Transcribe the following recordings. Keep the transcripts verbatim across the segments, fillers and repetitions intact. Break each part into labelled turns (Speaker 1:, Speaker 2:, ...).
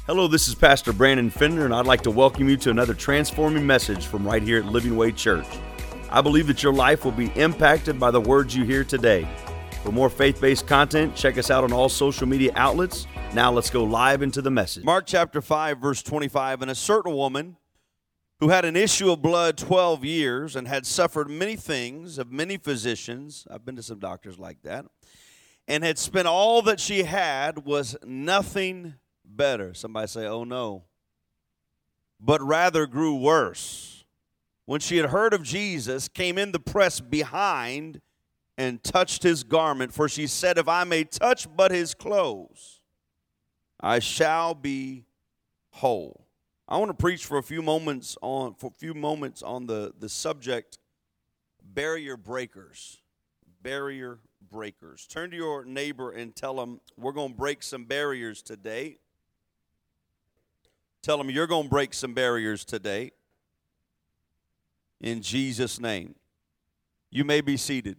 Speaker 1: Hello, this is Pastor Brandon Fender, and I'd like to welcome you to another transforming message from right here at Living Way Church. I believe that your life will be impacted by the words you hear today. For more faith-based content, check us out on all social media outlets. Now let's go live into the message.
Speaker 2: Mark chapter five, verse twenty-five, and a certain woman who had an issue of blood twelve years and had suffered many things of many physicians, I've been to some doctors like that, and had spent all that she had, was nothing better. Somebody say, oh no. But rather grew worse. When she had heard of Jesus, came in the press behind and touched his garment, for she said, if I may touch but his clothes, I shall be whole. I want to preach for a few moments on for a few moments on the, the subject barrier breakers. Barrier breakers. Turn to your neighbor and tell them we're going to break some barriers today. Tell them you're going to break some barriers today. In Jesus' name. You may be seated.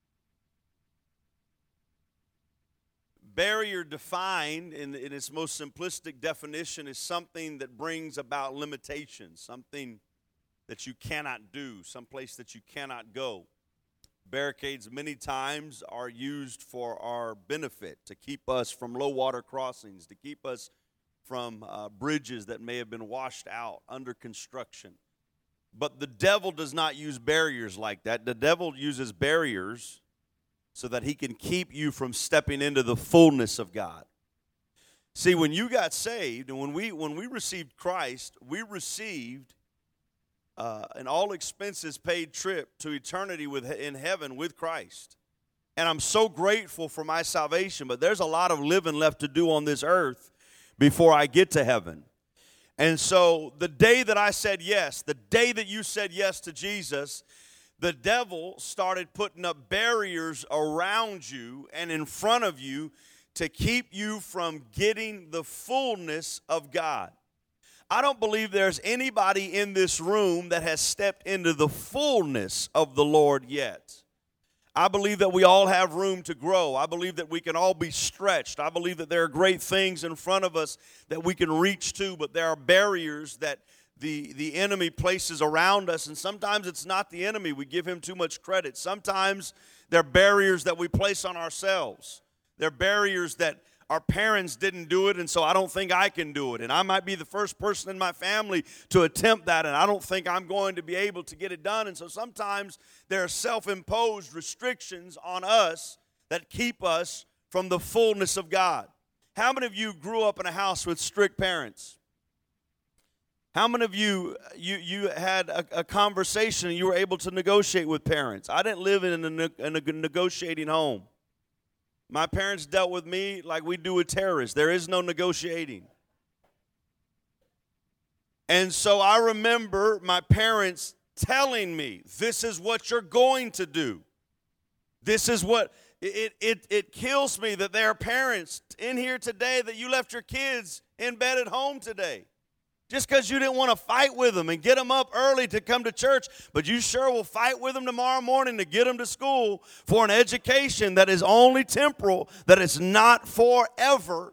Speaker 2: Barrier defined in, in its most simplistic definition is something that brings about limitations, something that you cannot do, someplace that you cannot go. Barricades many times are used for our benefit, to keep us from low water crossings, to keep us from uh, bridges that may have been washed out under construction. But the devil does not use barriers like that. The devil uses barriers so that he can keep you from stepping into the fullness of God. See, when you got saved and when we when we received Christ, we received uh, an all expenses paid trip to eternity with in heaven with Christ. And I'm so grateful for my salvation, but there's a lot of living left to do on this earth before I get to heaven. And so the day that I said yes, the day that you said yes to Jesus, the devil started putting up barriers around you and in front of you to keep you from getting the fullness of God. I don't believe there's anybody in this room that has stepped into the fullness of the Lord yet. I believe that we all have room to grow. I believe that we can all be stretched. I believe that there are great things in front of us that we can reach to, but there are barriers that the, the enemy places around us, and sometimes it's not the enemy. We give him too much credit. Sometimes there are barriers that we place on ourselves. There are barriers that our parents didn't do it, and so I don't think I can do it. And I might be the first person in my family to attempt that, and I don't think I'm going to be able to get it done. And so sometimes there are self-imposed restrictions on us that keep us from the fullness of God. How many of you grew up in a house with strict parents? How many of you, you, you had a, a conversation and you were able to negotiate with parents? I didn't live in a, in a negotiating home. My parents dealt with me like we do with terrorists. There is no negotiating. And so I remember my parents telling me, this is what you're going to do. This is what, it, it, it kills me that there are parents in here today that you left your kids in bed at home today. Just because you didn't want to fight with them and get them up early to come to church, but you sure will fight with them tomorrow morning to get them to school for an education that is only temporal, that is not forever.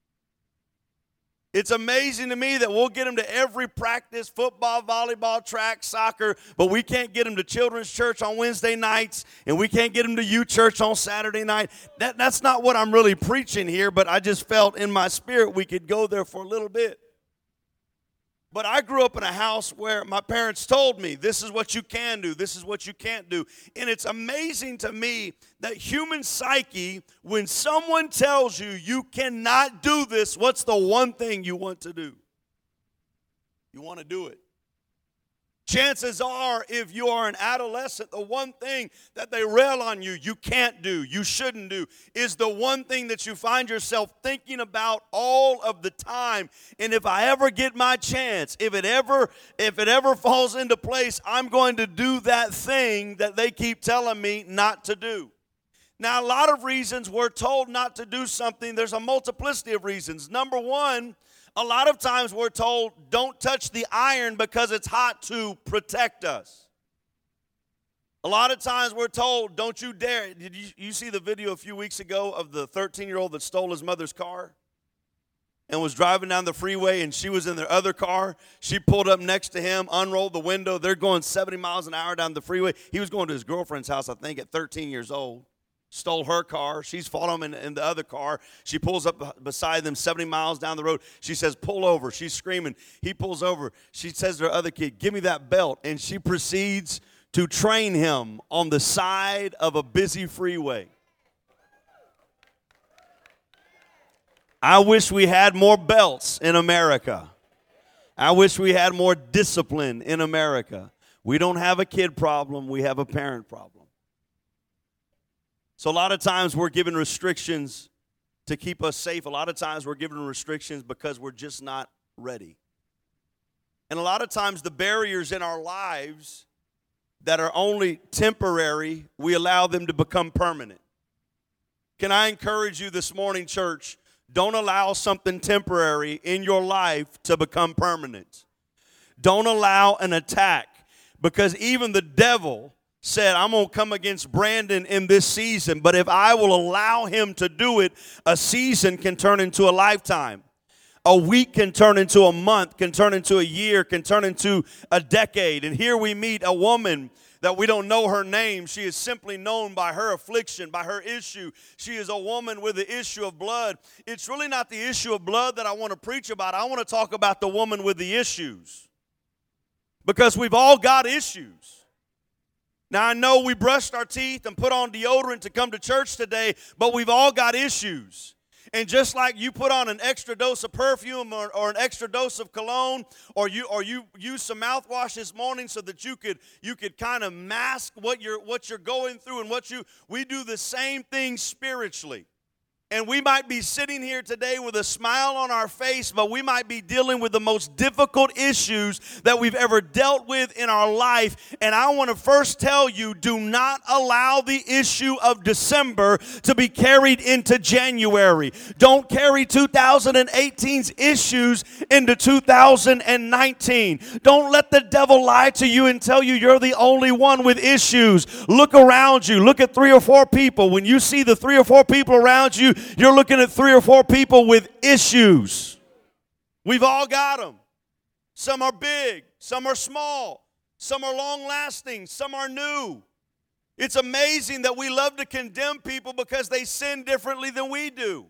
Speaker 2: It's amazing to me that we'll get them to every practice, football, volleyball, track, soccer, but we can't get them to children's church on Wednesday nights, and we can't get them to youth church on Saturday night. That, that's not what I'm really preaching here, but I just felt in my spirit we could go there for a little bit. But I grew up in a house where my parents told me, this is what you can do, this is what you can't do. And it's amazing to me that human psyche, when someone tells you you cannot do this, what's the one thing you want to do? You want to do it. Chances are, if you are an adolescent, the one thing that they rail on you, you can't do, you shouldn't do, is the one thing that you find yourself thinking about all of the time. And if I ever get my chance, if it ever, if it ever falls into place, I'm going to do that thing that they keep telling me not to do. Now, a lot of reasons we're told not to do something, there's a multiplicity of reasons. Number one, a lot of times we're told, don't touch the iron because it's hot to protect us. A lot of times we're told, don't you dare. Did you, you see the video a few weeks ago of the thirteen-year-old that stole his mother's car? and was driving down the freeway, and she was in their other car. She pulled up next to him, unrolled the window. They're going seventy miles an hour down the freeway. He was going to his girlfriend's house, I think, at thirteen years old. Stole her car. She's following him in, in the other car. She pulls up beside them seventy miles down the road. She says, pull over. She's screaming. He pulls over. She says to her other kid, give me that belt. And she proceeds to train him on the side of a busy freeway. I wish we had more belts in America. I wish we had more discipline in America. We don't have a kid problem. We have a parent problem. So a lot of times we're given restrictions to keep us safe. A lot of times we're given restrictions because we're just not ready. And a lot of times the barriers in our lives that are only temporary, we allow them to become permanent. Can I encourage you this morning, church? Don't allow something temporary in your life to become permanent. Don't allow an attack, because even the devil said, I'm going to come against Brandon in this season, but if I will allow him to do it, a season can turn into a lifetime. A week can turn into a month, can turn into a year, can turn into a decade. And here we meet a woman that we don't know her name. She is simply known by her affliction, by her issue. She is a woman with the issue of blood. It's really not the issue of blood that I want to preach about. I want to talk about the woman with the issues, because we've all got issues. Now, I know we brushed our teeth and put on deodorant to come to church today, but we've all got issues. And just like you put on an extra dose of perfume or, or an extra dose of cologne, or you or you use some mouthwash this morning so that you could you could kind of mask what you're what you're going through and what you we do the same thing spiritually. And we might be sitting here today with a smile on our face, but we might be dealing with the most difficult issues that we've ever dealt with in our life. And I want to first tell you, do not allow the issue of December to be carried into January. Don't carry two thousand eighteen's issues into two thousand nineteen. Don't let the devil lie to you and tell you you're the only one with issues. Look around you. Look at three or four people. When you see the three or four people around you, you're looking at three or four people with issues. We've all got them. Some are big, some are small, some are long-lasting, some are new. It's amazing that we love to condemn people because they sin differently than we do.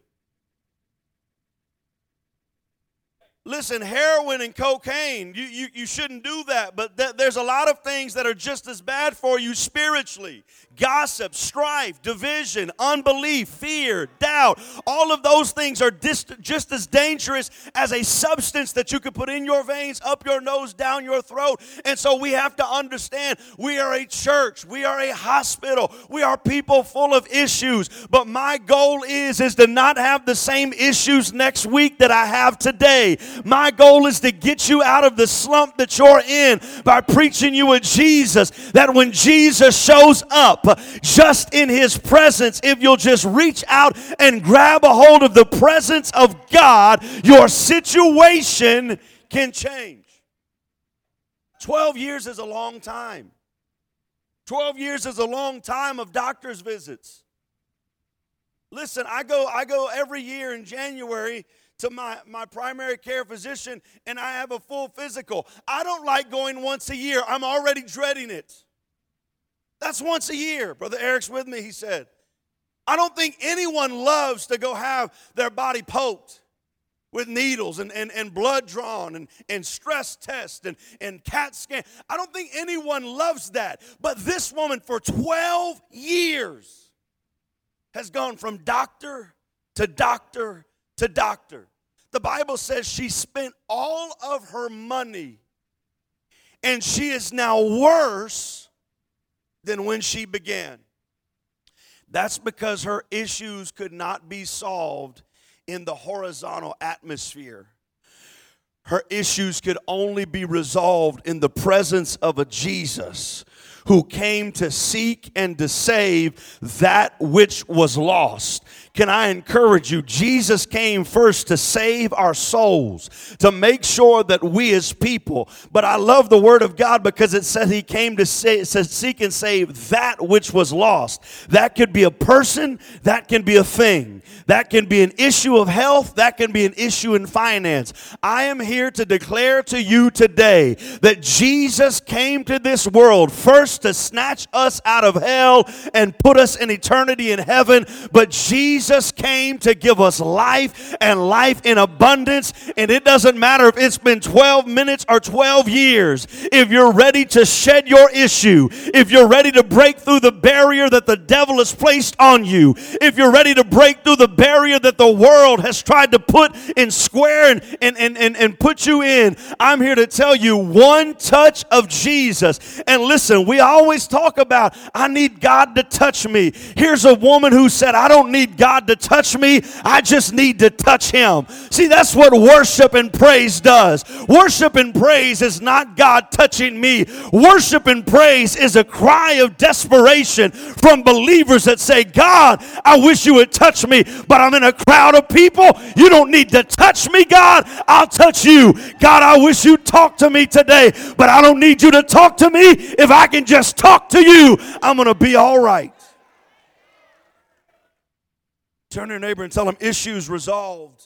Speaker 2: Listen, heroin and cocaine, you, you, you shouldn't do that, but th- there's a lot of things that are just as bad for you spiritually. Gossip, strife, division, unbelief, fear, doubt. All of those things are dis- just as dangerous as a substance that you could put in your veins, up your nose, down your throat. And so we have to understand we are a church. We are a hospital. We are people full of issues. But my goal is, is to not have the same issues next week that I have today. My goal is to get you out of the slump that you're in by preaching you a Jesus, that when Jesus shows up, just in his presence, if you'll just reach out and grab a hold of the presence of God, your situation can change. Twelve years is a long time. Twelve years is a long time of doctor's visits. Listen, I go, I go every year in January to my, my primary care physician, and I have a full physical. I don't like going once a year. I'm already dreading it. That's once a year. Brother Eric's with me, he said. I don't think anyone loves to go have their body poked with needles and, and, and blood drawn and, and stress tests and, and CAT scan. I don't think anyone loves that. But this woman for twelve years has gone from doctor to doctor to doctor. The Bible says she spent all of her money, and she is now worse than when she began. That's because her issues could not be solved in the horizontal atmosphere. Her issues could only be resolved in the presence of a Jesus who came to seek and to save that which was lost. Can I encourage you? Jesus came first to save our souls, to make sure that we as people. But I love the Word of God because it says He came to say, it says, seek and save that which was lost. That could be a person, that can be a thing. That can be an issue of health, that can be an issue in finance. I am here to declare to you today that Jesus came to this world first to snatch us out of hell and put us in eternity in heaven, but Jesus came to give us life and life in abundance. And it doesn't matter if it's been twelve minutes or twelve years. If you're ready to shed your issue, if you're ready to break through the barrier that the devil has placed on you, if you're ready to break through the barrier that the world has tried to put in square and, and, and, and, and put you in, I'm here to tell you one touch of Jesus. And listen, we always talk about, I need God to touch me. Here's a woman who said, I don't need God to touch me. I just need to touch Him. See, that's what worship and praise does. Worship and praise is not God touching me. Worship and praise is a cry of desperation from believers that say, God, I wish you would touch me, but I'm in a crowd of people. You don't need to touch me, God. I'll touch you. God, I wish you'd talk to me today, but I don't need you to talk to me. If I can just talk to you, I'm going to be all right. Turn to your neighbor and tell them, issues resolved.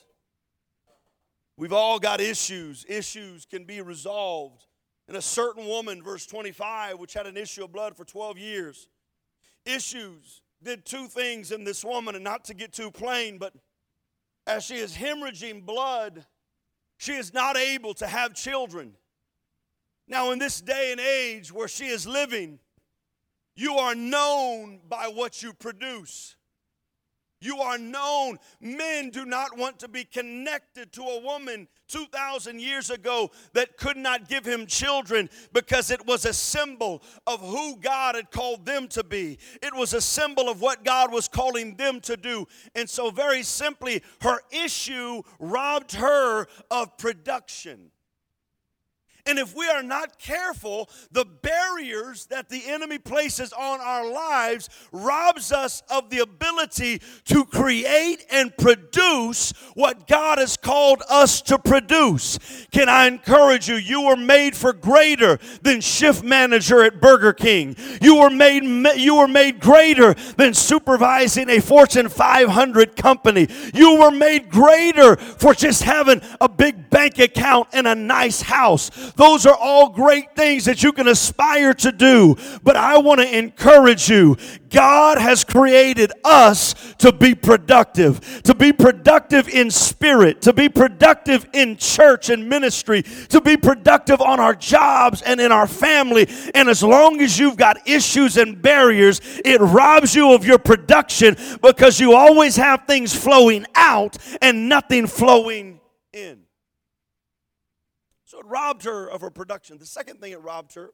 Speaker 2: We've all got issues. Issues can be resolved. And a certain woman, verse twenty-five, which had an issue of blood for twelve years. Issues did two things in this woman, and not to get too plain, but as she is hemorrhaging blood, she is not able to have children. Now, in this day and age where she is living, you are known by what you produce. You are known. Men do not want to be connected to a woman two thousand years ago that could not give him children because it was a symbol of who God had called them to be. It was a symbol of what God was calling them to do. And so very simply, her issue robbed her of production. And if we are not careful, the barriers that the enemy places on our lives robs us of the ability to create and produce what God has called us to produce. Can I encourage you? You were made for greater than shift manager at Burger King. You were made, you were made greater than supervising a Fortune five hundred company. You were made greater for just having a big bank account and a nice house. Those are all great things that you can aspire to do. But I want to encourage you. God has created us to be productive. To be productive in spirit. To be productive in church and ministry. To be productive on our jobs and in our family. And as long as you've got issues and barriers, it robs you of your production because you always have things flowing out and nothing flowing in. So it robbed her of her production. The second thing it robbed her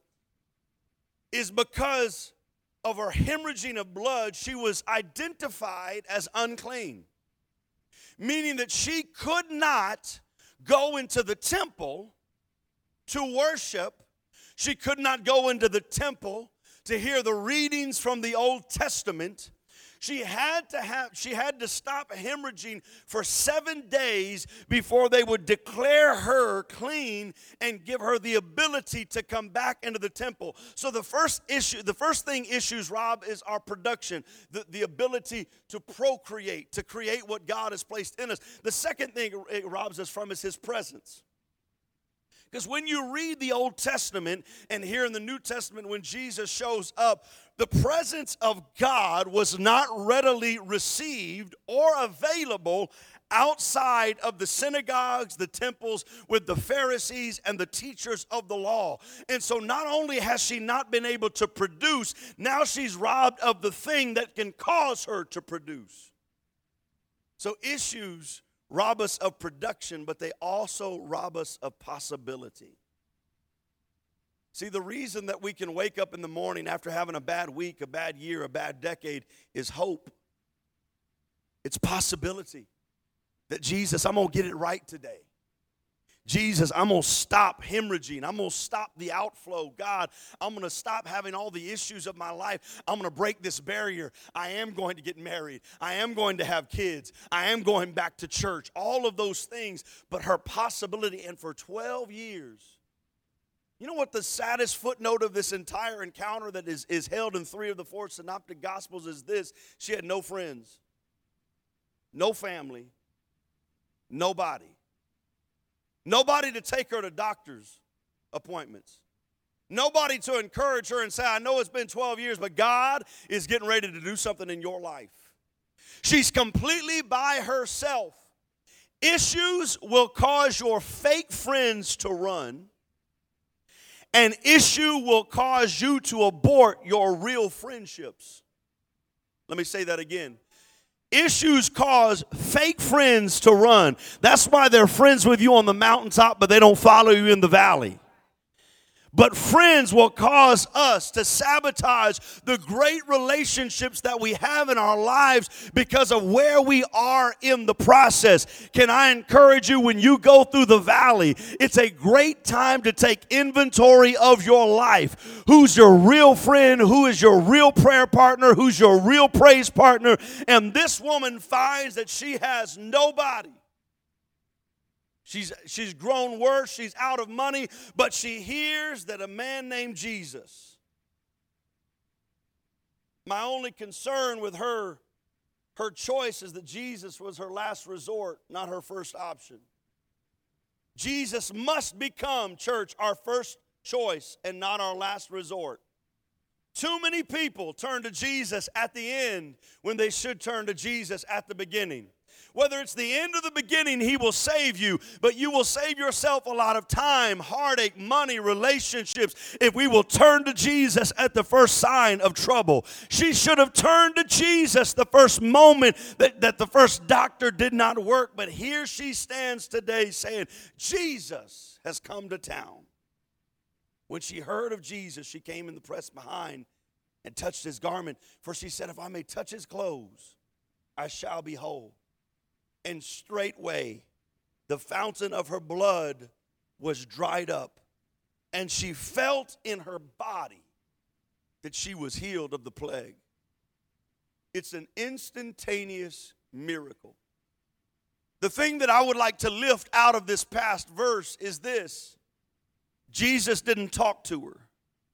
Speaker 2: is because of her hemorrhaging of blood, she was identified as unclean. Meaning that she could not go into the temple to worship. She could not go into the temple to hear the readings from the Old Testament. She had to have, she had to stop hemorrhaging for seven days before they would declare her clean and give her the ability to come back into the temple. So the first issue, the first thing issues rob is our production, the, the ability to procreate, to create what God has placed in us. The second thing it robs us from is His presence. Because when you read the Old Testament and here in the New Testament when Jesus shows up, the presence of God was not readily received or available outside of the synagogues, the temples, with the Pharisees and the teachers of the law. And so not only has she not been able to produce, now she's robbed of the thing that can cause her to produce. So issues rob us of production, but they also rob us of possibility. See, the reason that we can wake up in the morning after having a bad week, a bad year, a bad decade is hope. It's possibility that Jesus, I'm going to get it right today. Jesus, I'm going to stop hemorrhaging. I'm going to stop the outflow. God, I'm going to stop having all the issues of my life. I'm going to break this barrier. I am going to get married. I am going to have kids. I am going back to church. All of those things. But her possibility, and for twelve years, you know what the saddest footnote of this entire encounter that is, is held in three of the four synoptic gospels is this? She had no friends, no family, nobody. Nobody to take her to doctor's appointments. Nobody to encourage her and say, I know it's been twelve years, but God is getting ready to do something in your life. She's completely by herself. Issues will cause your fake friends to run. An issue will cause you to abort your real friendships. Let me say that again. Issues cause fake friends to run. That's why they're friends with you on the mountaintop, but they don't follow you in the valley. But friends will cause us to sabotage the great relationships that we have in our lives because of where we are in the process. Can I encourage you, when you go through the valley, it's a great time to take inventory of your life. Who's your real friend? Who is your real prayer partner? Who's your real praise partner? And this woman finds that she has nobody. She's, she's grown worse, she's out of money, but she hears that a man named Jesus. My only concern with her, her choice is that Jesus was her last resort, not her first option. Jesus must become, church, our first choice and not our last resort. Too many people turn to Jesus at the end when they should turn to Jesus at the beginning. Whether it's the end or the beginning, he will save you. But you will save yourself a lot of time, heartache, money, relationships, if we will turn to Jesus at the first sign of trouble. She should have turned to Jesus the first moment that, that the first doctor did not work. But here she stands today saying, Jesus has come to town. When she heard of Jesus, she came in the press behind and touched his garment. For she said, if I may touch his clothes, I shall be whole. And straightway the fountain of her blood was dried up, and she felt in her body that she was healed of the plague. It's an instantaneous miracle. The thing that I would like to lift out of this past verse is this: Jesus didn't talk to her.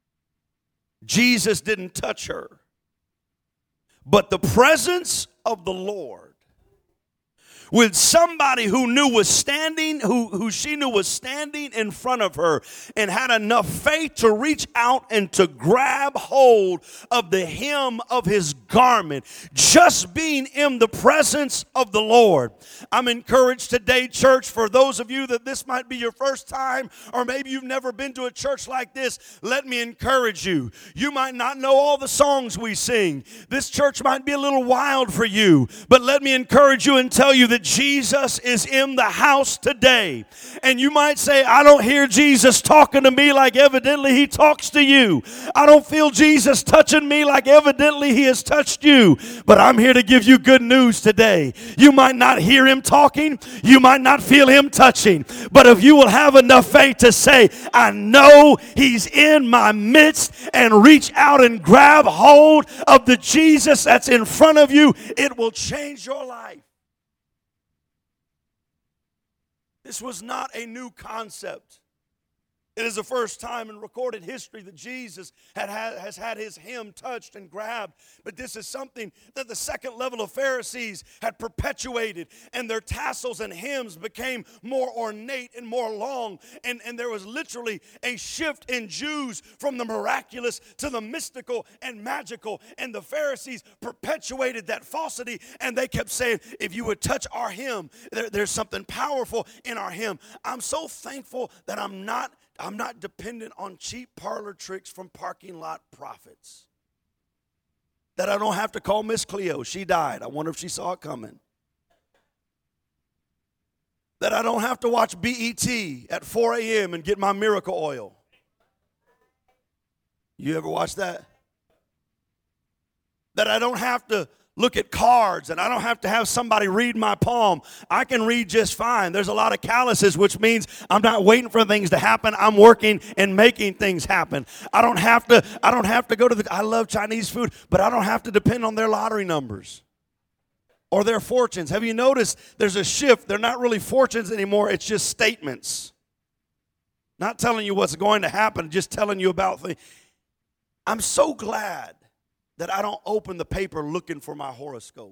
Speaker 2: Jesus didn't touch her. But the presence of the Lord with somebody who knew was standing, who, who she knew was standing in front of her and had enough faith to reach out and to grab hold of the hem of his garment, just being in the presence of the Lord. I'm encouraged today, church, for those of you that this might be your first time, or maybe you've never been to a church like this, let me encourage you. You might not know all the songs we sing. This church might be a little wild for you, but let me encourage you and tell you that Jesus is in the house today. And you might say, I don't hear Jesus talking to me like evidently he talks to you. I don't feel Jesus touching me like evidently he has touched you. But I'm here to give you good news today. You might not hear him talking. You might not feel him touching. But if you will have enough faith to say, I know he's in my midst, and reach out and grab hold of the Jesus that's in front of you, it will change your life. This was not a new concept. It is the first time in recorded history that Jesus had, had, has had his hem touched and grabbed. But this is something that the second level of Pharisees had perpetuated. And their tassels and hems became more ornate and more long. And, and there was literally a shift in Jews from the miraculous to the mystical and magical. And the Pharisees perpetuated that falsity. And they kept saying, if you would touch our hem, there, there's something powerful in our hem. I'm so thankful that I'm not I'm not dependent on cheap parlor tricks from parking lot prophets. That I don't have to call Miss Cleo. She died. I wonder if she saw it coming. That I don't have to watch B E T at four a.m. and get my miracle oil. You ever watch that? That I don't have to look at cards, and I don't have to have somebody read my palm. I can read just fine. There's a lot of calluses, which means I'm not waiting for things to happen. I'm working and making things happen. I don't have to, I don't have to go to the, I love Chinese food, but I don't have to depend on their lottery numbers or their fortunes. Have you noticed there's a shift? They're not really fortunes anymore. It's just statements. Not telling you what's going to happen, just telling you about things. I'm so glad that I don't open the paper looking for my horoscope.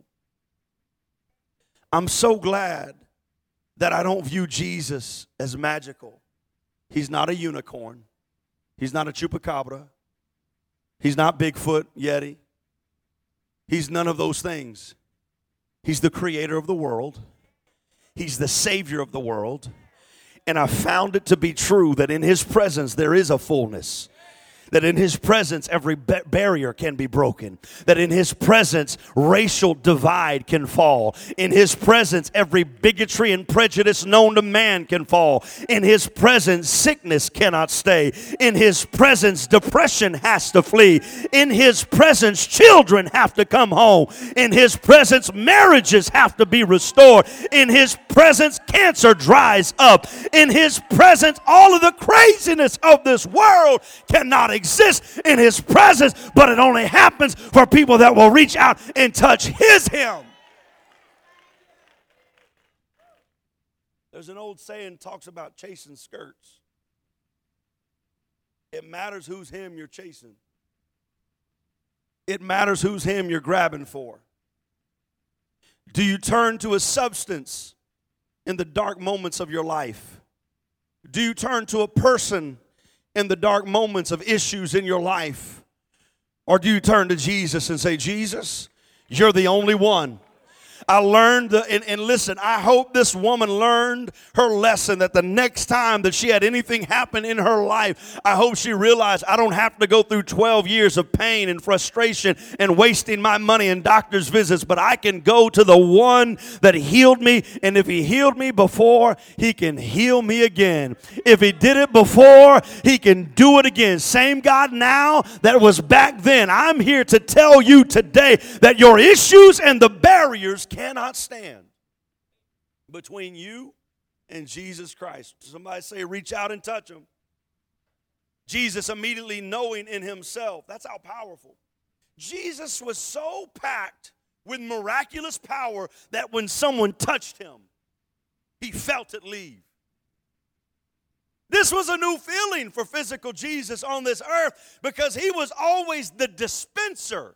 Speaker 2: I'm so glad that I don't view Jesus as magical. He's not a unicorn. He's not a chupacabra. He's not Bigfoot, Yeti. He's none of those things. He's the creator of the world. He's the savior of the world. And I found it to be true that in his presence there is a fullness. That in his presence, every ba- barrier can be broken. That in his presence, racial divide can fall. In his presence, every bigotry and prejudice known to man can fall. In his presence, sickness cannot stay. In his presence, depression has to flee. In his presence, children have to come home. In his presence, marriages have to be restored. In his presence, cancer dries up. In his presence, all of the craziness of this world cannot exist in his presence, but it only happens for people that will reach out and touch his hem. There's an old saying talks about chasing skirts. It matters whose hem you're chasing. It matters whose hem you're grabbing for. Do you turn to a substance in the dark moments of your life? Do you turn to a person in the dark moments of issues in your life? Or do you turn to Jesus and say, Jesus, you're the only one. I learned, the, and, and listen, I hope this woman learned her lesson that the next time that she had anything happen in her life, I hope she realized I don't have to go through twelve years of pain and frustration and wasting my money in doctor's visits, but I can go to the one that healed me, and if he healed me before, he can heal me again. If he did it before, he can do it again. Same God now that was back then. I'm here to tell you today that your issues and the barriers cannot stand between you and Jesus Christ. Somebody say, reach out and touch him. Jesus immediately knowing in himself. That's how powerful. Jesus was so packed with miraculous power that when someone touched him, he felt it leave. This was a new feeling for physical Jesus on this earth because he was always the dispenser.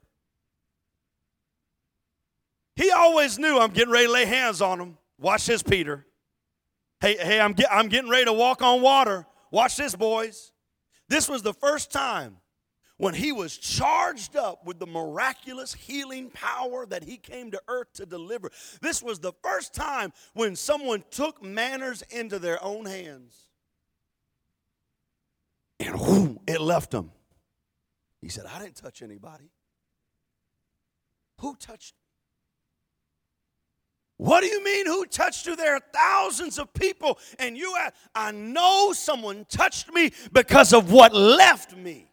Speaker 2: He always knew, I'm getting ready to lay hands on him. Watch this, Peter. Hey, hey, I'm, get, I'm getting ready to walk on water. Watch this, boys. This was the first time when he was charged up with the miraculous healing power that he came to earth to deliver. This was the first time when someone took manners into their own hands. And whoo, it left him. He said, I didn't touch anybody. Who touched me? What do you mean, who touched you? There are thousands of people, and you, I know someone touched me because of what left me.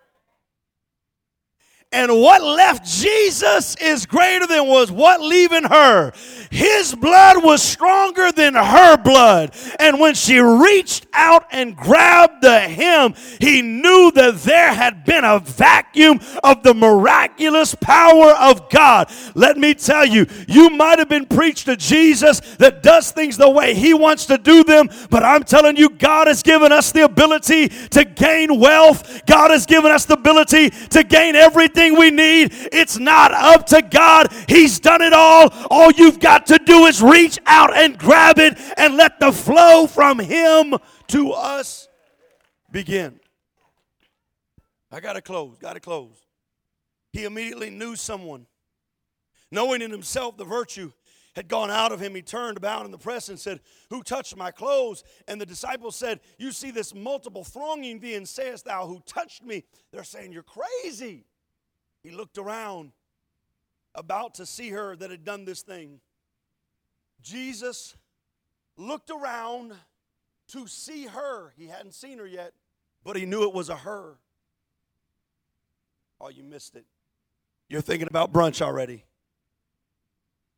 Speaker 2: And what left Jesus is greater than was what leaving her. His blood was stronger than her blood. And when she reached out and grabbed the hem, he knew that there had been a vacuum of the miraculous power of God. Let me tell you, you might have been preached to Jesus that does things the way he wants to do them, but I'm telling you, God has given us the ability to gain wealth. God has given us the ability to gain everything we need. It's not up to God. He's done it all. All you've got to do is reach out and grab it and let the flow from him to us begin. I got to close. Got to close. He immediately knew someone. Knowing in himself the virtue had gone out of him, he turned about in the press and said, who touched my clothes? And the disciples said, you see this multiple thronging thee, and sayest thou, who touched me? They're saying, you're crazy. He looked around, about to see her that had done this thing. Jesus looked around to see her. He hadn't seen her yet, but he knew it was a her. Oh, you missed it. You're thinking about brunch already.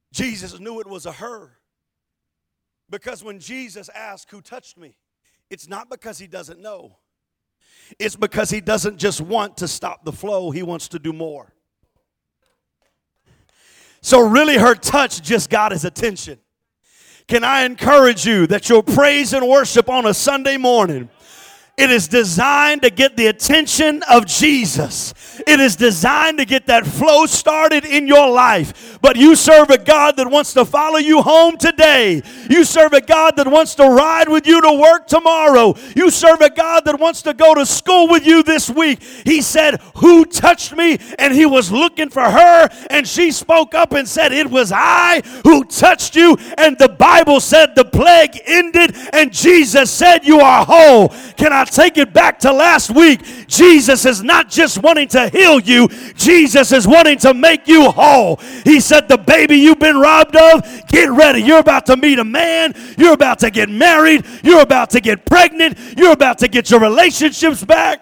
Speaker 2: Jesus knew it was a her. Because when Jesus asked, who touched me? It's not because he doesn't know. It's because he doesn't just want to stop the flow. He wants to do more. So really her touch just got his attention. Can I encourage you that your praise and worship on a Sunday morning, it is designed to get the attention of Jesus. It is designed to get that flow started in your life. But you serve a God that wants to follow you home today. You serve a God that wants to ride with you to work tomorrow. You serve a God that wants to go to school with you this week. He said, who touched me? And he was looking for her. And she spoke up and said, it was I who touched you. And the Bible said the plague ended. And Jesus said, you are whole. Can I take it back to last week? Jesus is not just wanting to heal you. Jesus is wanting to make you whole. He said, the baby you've been robbed of, get ready. You're about to meet a man. You're about to get married. You're about to get pregnant. You're about to get your relationships back.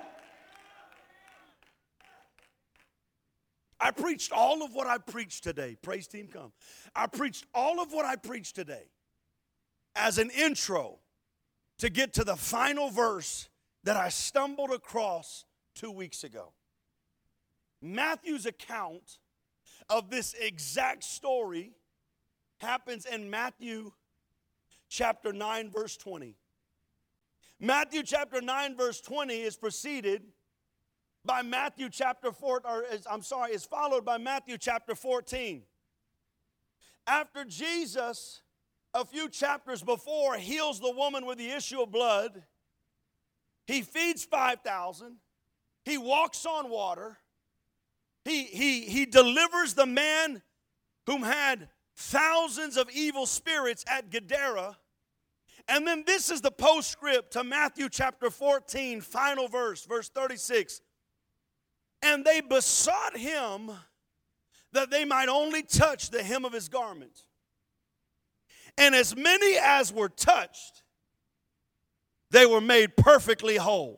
Speaker 2: I preached all of what I preached today. Praise team, come. I preached all of what I preached today as an intro to get to the final verse that I stumbled across two weeks ago. Matthew's account of this exact story happens in Matthew chapter nine, verse twenty. Matthew chapter nine, verse twenty is preceded by Matthew chapter four, or is, I'm sorry, is followed by Matthew chapter fourteen. After Jesus, a few chapters before, heals the woman with the issue of blood, he feeds five thousand, he walks on water, he, he, he delivers the man whom had thousands of evil spirits at Gadara, and then this is the postscript to Matthew chapter fourteen, final verse, verse thirty-six. And they besought him that they might only touch the hem of his garment. And as many as were touched, they were made perfectly whole.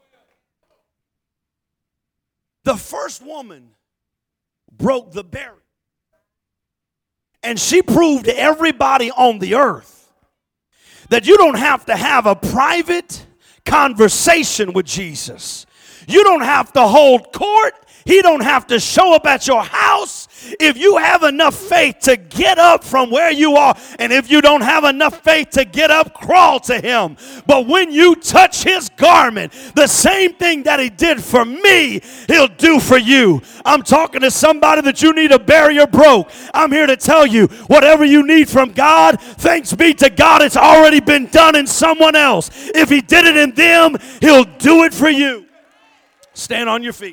Speaker 2: The first woman broke the barrier. And she proved to everybody on the earth that you don't have to have a private conversation with Jesus. You don't have to hold court. He don't have to show up at your house. If you have enough faith to get up from where you are, and if you don't have enough faith to get up, crawl to him. But when you touch his garment, the same thing that he did for me, he'll do for you. I'm talking to somebody that you need a barrier broke. I'm here to tell you, whatever you need from God, thanks be to God, it's already been done in someone else. If he did it in them, he'll do it for you. Stand on your feet.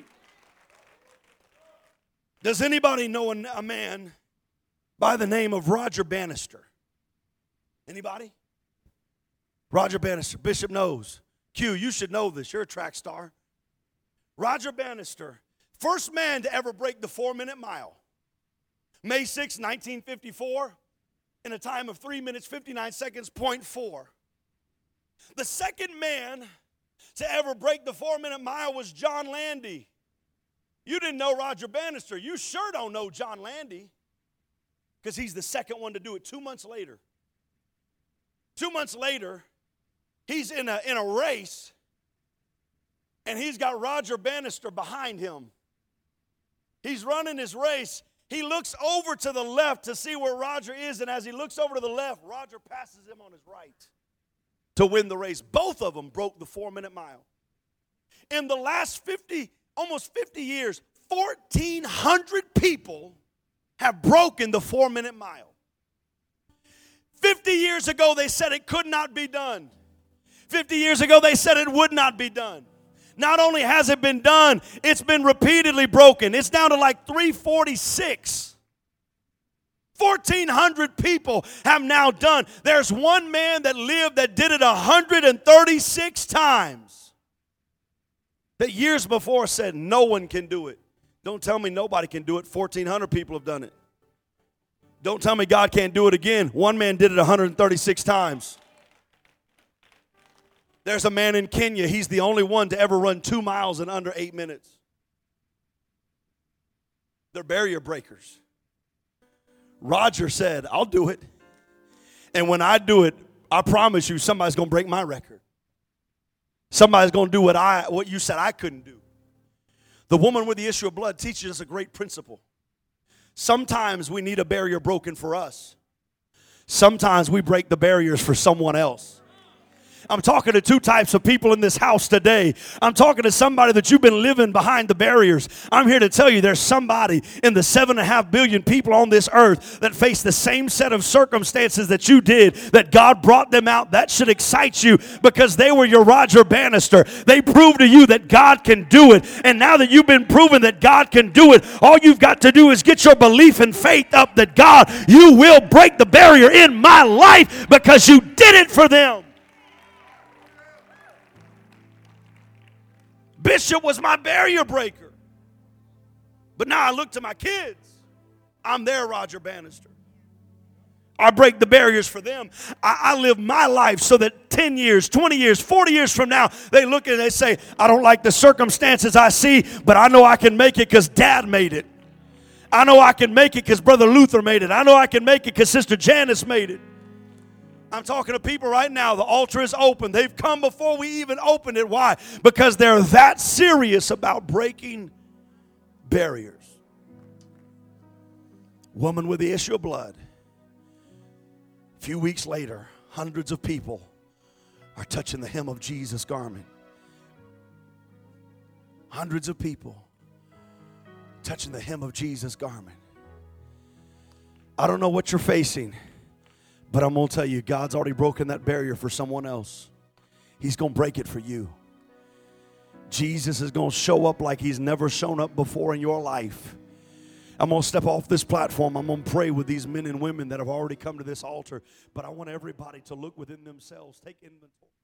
Speaker 2: Does anybody know a man by the name of Roger Bannister? Anybody? Roger Bannister. Bishop knows. Q, you should know this. You're a track star. Roger Bannister, first man to ever break the four-minute mile. May sixth, nineteen fifty-four, in a time of three minutes, fifty-nine seconds, point four. The second man to ever break the four-minute mile was John Landy. You didn't know Roger Bannister. You sure don't know John Landy, because he's the second one to do it two months later. Two months later, he's in a, in a race, and he's got Roger Bannister behind him. He's running his race. He looks over to the left to see where Roger is, and as he looks over to the left, Roger passes him on his right to win the race. Both of them broke the four-minute mile. In the last fifty almost fifty years, fourteen hundred people have broken the four-minute mile. fifty years ago, they said it could not be done. fifty years ago, they said it would not be done. Not only has it been done, it's been repeatedly broken. It's down to like three forty-six. fourteen hundred people have now done. There's one man that lived that did it one hundred thirty-six times. That years before said no one can do it. Don't tell me nobody can do it. fourteen hundred people have done it. Don't tell me God can't do it again. One man did it one hundred thirty-six times. There's a man in Kenya. He's the only one to ever run two miles in under eight minutes. They're barrier breakers.
Speaker 3: Roger said, I'll do it. And when I do it, I promise you somebody's going to break my record. Somebody's going to do what I what you said I couldn't do. The woman with the issue of blood teaches us a great principle. Sometimes we need a barrier broken for us. Sometimes we break the barriers for someone else. I'm talking to two types of people in this house today. I'm talking to somebody that you've been living behind the barriers. I'm here to tell you there's somebody in the seven and a half billion people on this earth that face the same set of circumstances that you did, that God brought them out. That should excite you because they were your Roger Bannister. They proved to you that God can do it. And now that you've been proven that God can do it, all you've got to do is get your belief and faith up that God, you will break the barrier in my life because you did it for them. Bishop was my barrier breaker. But now I look to my kids. I'm their Roger Bannister. I break the barriers for them. I, I live my life so that ten years, twenty years, forty years from now, they look and they say, I don't like the circumstances I see, but I know I can make it because Dad made it. I know I can make it because Brother Luther made it. I know I can make it because Sister Janice made it. I'm talking to people right now. The altar is open. They've come before we even opened it. Why? Because they're that serious about breaking barriers. Woman with the issue of blood. A few weeks later, hundreds of people are touching the hem of Jesus' garment. Hundreds of people touching the hem of Jesus' garment. I don't know what you're facing. But I'm going to tell you, God's already broken that barrier for someone else. He's going to break it for you. Jesus is going to show up like he's never shown up before in your life. I'm going to step off this platform. I'm going to pray with these men and women that have already come to this altar. But I want everybody to look within themselves. Take inventory.